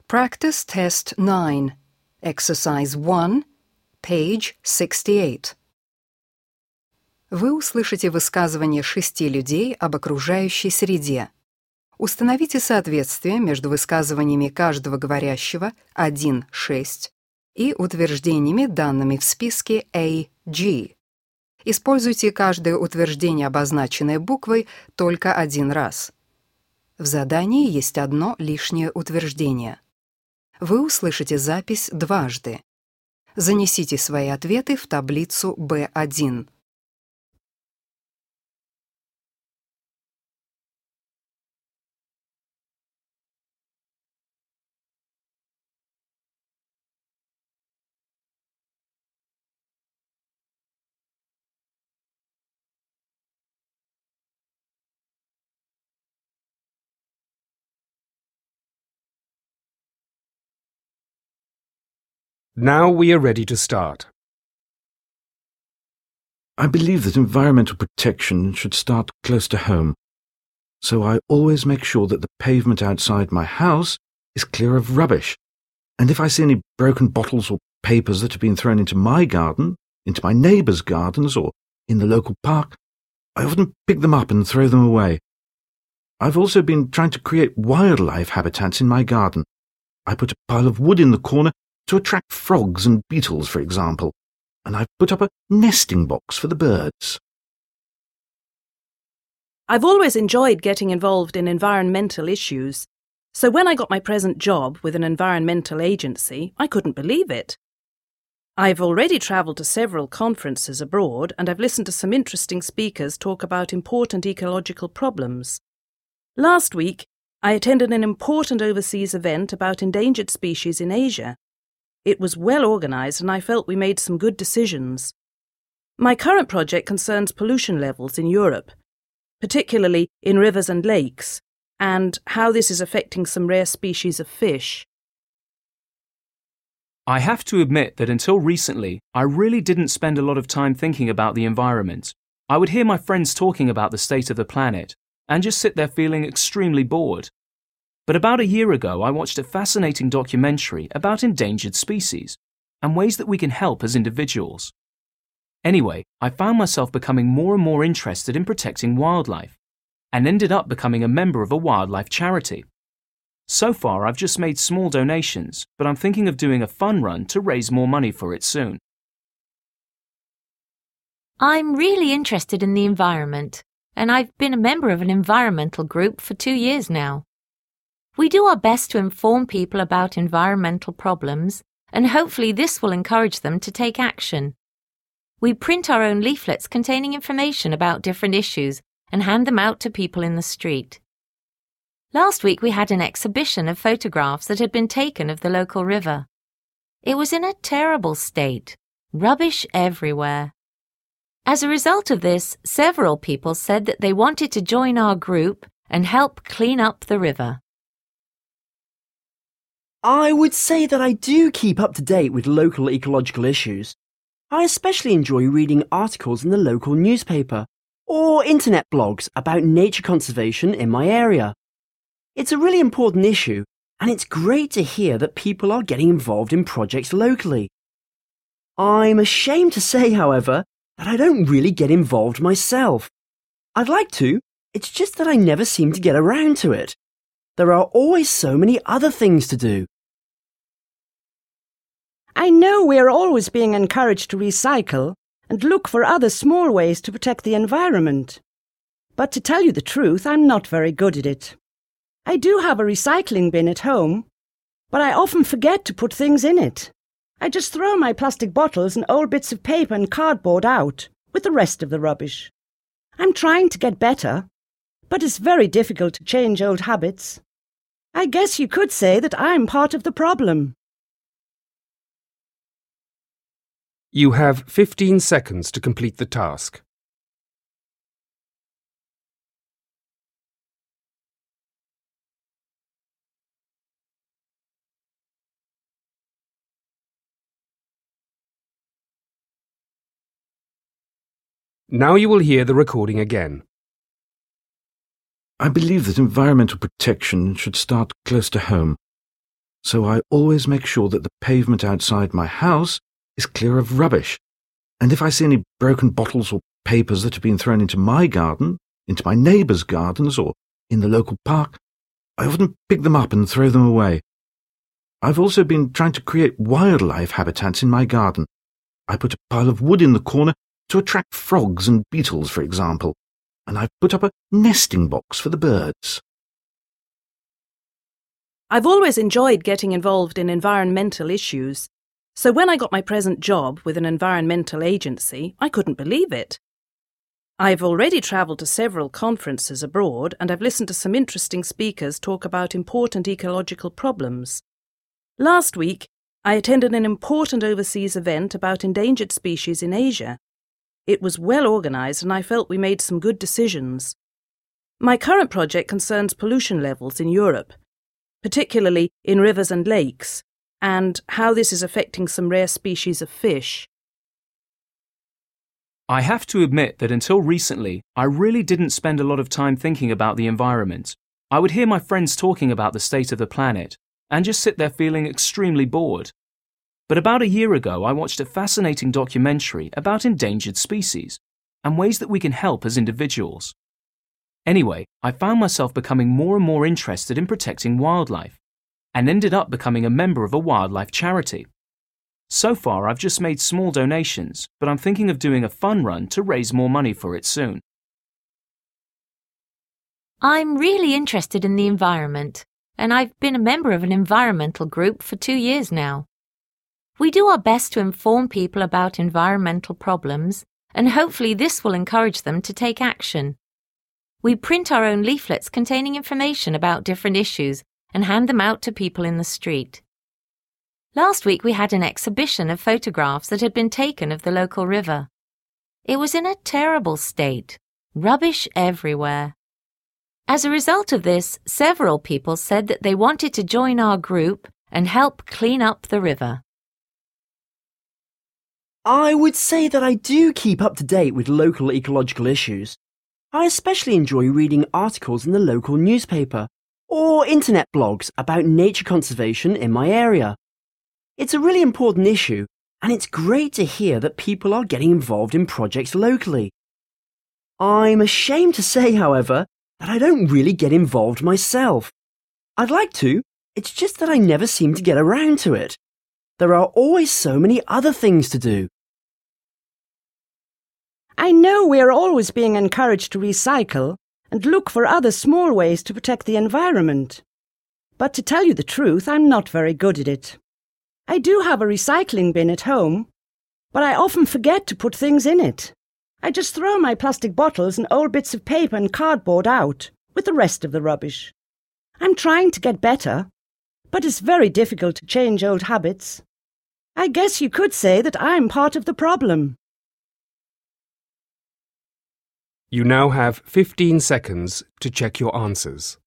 Practice Test 9, Exercise 1, page 68. Вы услышите высказывания 6 людей об окружающей среде. Установите соответствие между высказываниями каждого говорящего 1-6 и утверждениями, данными в списке A, G. Используйте каждое утверждение, обозначенное буквой, только один раз. В задании есть одно лишнее утверждение. Вы услышите запись дважды. Занесите свои ответы в таблицу B1. Now we are ready to start. I believe that environmental protection should start close to home, so I always make sure that the pavement outside my house is clear of rubbish, and if I see any broken bottles or papers that have been thrown into my garden, into my neighbours' gardens, or in the local park, I often pick them up and throw them away. I've also been trying to create wildlife habitats in my garden. I put a pile of wood in the corner to attract frogs and beetles, for example, and I've put up a nesting box for the birds. I've always enjoyed getting involved in environmental issues, so when I got my present job with an environmental agency, I couldn't believe it. I've already travelled to several conferences abroad, and I've listened to some interesting speakers talk about important ecological problems. Last week, I attended an important overseas event about endangered species in Asia. It was well organised and I felt we made some good decisions. My current project concerns pollution levels in Europe, particularly in rivers and lakes, and how this is affecting some rare species of fish. I have to admit that until recently, I really didn't spend a lot of time thinking about the environment. I would hear my friends talking about the state of the planet and just sit there feeling extremely bored. But about a year ago, I watched a fascinating documentary about endangered species and ways that we can help as individuals. Anyway, I found myself becoming more and more interested in protecting wildlife and ended up becoming a member of a wildlife charity. So far, I've just made small donations, but I'm thinking of doing a fun run to raise more money for it soon. I'm really interested in the environment, and I've been a member of an environmental group for 2 years now. We do our best to inform people about environmental problems, and hopefully this will encourage them to take action. We print our own leaflets containing information about different issues and hand them out to people in the street. Last week we had an exhibition of photographs that had been taken of the local river. It was in a terrible state, rubbish everywhere. As a result of this, several people said that they wanted to join our group and help clean up the river. I would say that I do keep up to date with local ecological issues. I especially enjoy reading articles in the local newspaper or internet blogs about nature conservation in my area. It's a really important issue, and it's great to hear that people are getting involved in projects locally. I'm ashamed to say, however, that I don't really get involved myself. I'd like to, it's just that I never seem to get around to it. There are always so many other things to do. I know we are always being encouraged to recycle and look for other small ways to protect the environment. But to tell you the truth, I'm not very good at it. I do have a recycling bin at home, but I often forget to put things in it. I just throw my plastic bottles and old bits of paper and cardboard out with the rest of the rubbish. I'm trying to get better, but it's very difficult to change old habits. I guess you could say that I'm part of the problem. You have 15 seconds to complete the task. Now you will hear the recording again. I believe that environmental protection should start close to home, so I always make sure that the pavement outside my house is clear of rubbish. And if I see any broken bottles or papers that have been thrown into my garden, into my neighbours' gardens, or in the local park, I often pick them up and throw them away. I've also been trying to create wildlife habitats in my garden. I put a pile of wood in the corner to attract frogs and beetles, for example, and I've put up a nesting box for the birds. I've always enjoyed getting involved in environmental issues, so when I got my present job with an environmental agency, I couldn't believe it. I've already travelled to several conferences abroad, and I've listened to some interesting speakers talk about important ecological problems. Last week, I attended an important overseas event about endangered species in Asia. It was well organised, and I felt we made some good decisions. My current project concerns pollution levels in Europe, particularly in rivers and lakes, and how this is affecting some rare species of fish. I have to admit that until recently, I really didn't spend a lot of time thinking about the environment. I would hear my friends talking about the state of the planet, and just sit there feeling extremely bored. But about a year ago, I watched a fascinating documentary about endangered species, and ways that we can help as individuals. Anyway, I found myself becoming more and more interested in protecting wildlife, and ended up becoming a member of a wildlife charity. So far, I've just made small donations, but I'm thinking of doing a fun run to raise more money for it soon. I'm really interested in the environment, and I've been a member of an environmental group for 2 years now. We do our best to inform people about environmental problems, and hopefully this will encourage them to take action. We print our own leaflets containing information about different issues and hand them out to people in the street. Last week we had an exhibition of photographs that had been taken of the local river. It was in a terrible state, rubbish everywhere. As a result of this, several people said that they wanted to join our group and help clean up the river. I would say that I do keep up to date with local ecological issues. I especially enjoy reading articles in the local newspaper or internet blogs about nature conservation in my area. It's a really important issue, and it's great to hear that people are getting involved in projects locally. I'm ashamed to say, however, that I don't really get involved myself. I'd like to, it's just that I never seem to get around to it. There are always so many other things to do. I know we are always being encouraged to recycle and look for other small ways to protect the environment. But to tell you the truth, I'm not very good at it. I do have a recycling bin at home, but I often forget to put things in it. I just throw my plastic bottles and old bits of paper and cardboard out with the rest of the rubbish. I'm trying to get better, but it's very difficult to change old habits. I guess you could say that I'm part of the problem. You now have 15 seconds to check your answers.